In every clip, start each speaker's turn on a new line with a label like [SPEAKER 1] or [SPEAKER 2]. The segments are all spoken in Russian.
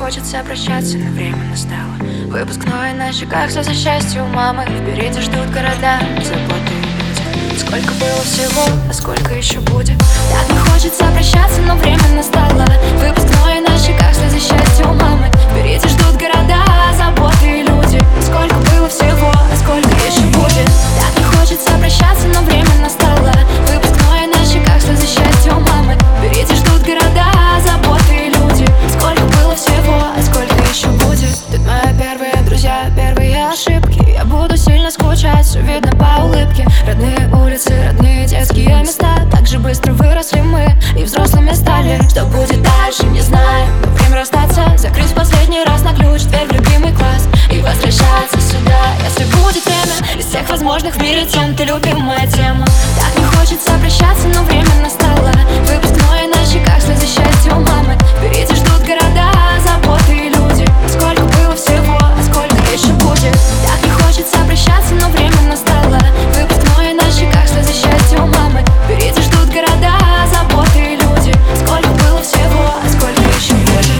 [SPEAKER 1] хочется прощаться, но время настало. Выпускной на щеках, слезы счастья у мамы. Впереди ждут города, заботы и люди. Сколько было всего, а сколько еще будет. Так не хочется прощаться, но время настало. Выпускной на щеках, слезы счастья у мамы. Впереди ждут города, заботы и люди. Сколько было всего, а сколько еще будет. Так не хочется прощаться, но время настало. Выпускной на щеках, слезы счастья у мамы. Впереди ждут города, заботы и люди. Сколько было всего, а сколько еще будет. Тут мои первые друзья, первые ошибки. Я буду сильно скучать, все видно по улыбке. Родные улицы, родные детские места. Так же быстро выросли мы и взрослыми стали. Что будет дальше, не знаю, но время расстаться. Закрыть в последний раз на ключ дверь в любимый класс и возвращаться сюда, если будет время. Из всех возможных в мире тем ты любимая тема. Так не хочется прощаться, но время настало. Выпускной на щеках, слезы счастья у мамы. Впереди ждут города, заботы и люди. Сколько было всего, а сколько еще будет. Так не хочется прощаться, но время настало. Выпускной на щеках, слезы счастья у мамы. Впереди ждут города, заботы и люди. Сколько было всего, а сколько еще будет.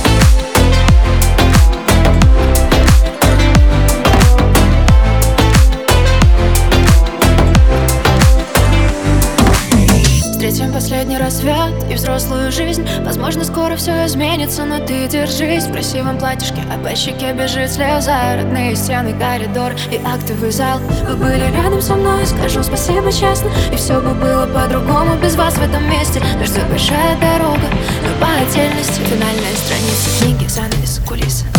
[SPEAKER 1] Встретим последний рассвет и взрослую жизнь. Возможно, скоро все изменится, но ты держись. В красивом платьишке, а по щеке бежит слеза. Родные стены, коридор и актовый зал. Вы были рядом со мной, скажу спасибо честно. И все бы было по-другому без вас в этом месте. Нас ждет большая дорога, но по отдельности. Финальная страница книги, занавес, кулисы.